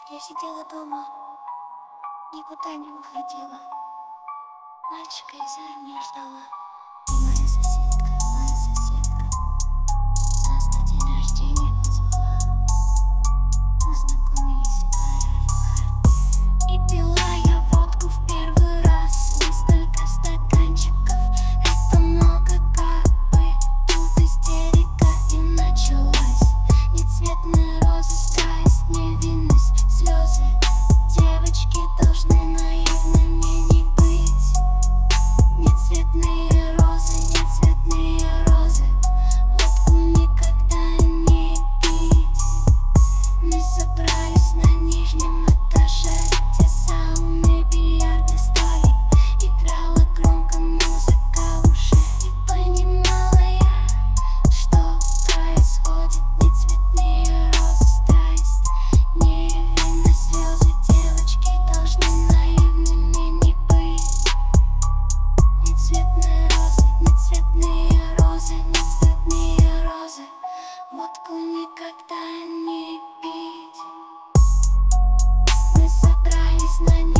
Я сидела дома, никуда не выходила. Мальчика из армии ждала. И моя соседка, нас на день рождения позвала. Познакомились в баре. И пила я водку в первый раз. Несколько стаканчиков, это много капы. Тут истерика и началась. Нецветные розы, страсть, невинность, слезы. Девочки должны наивными не быть. Нецветные розы, водку никогда не пить. Мы собрались на нижнем этаже, где сауны, бильярдный столик. Играла громко музыка в уши. И понимала я, что происходит. Нецветные розы, страсть, невинность, слезы. Девочки должны наивными не быть. Нецветные розы, водку никогда не пить. Мы собрались на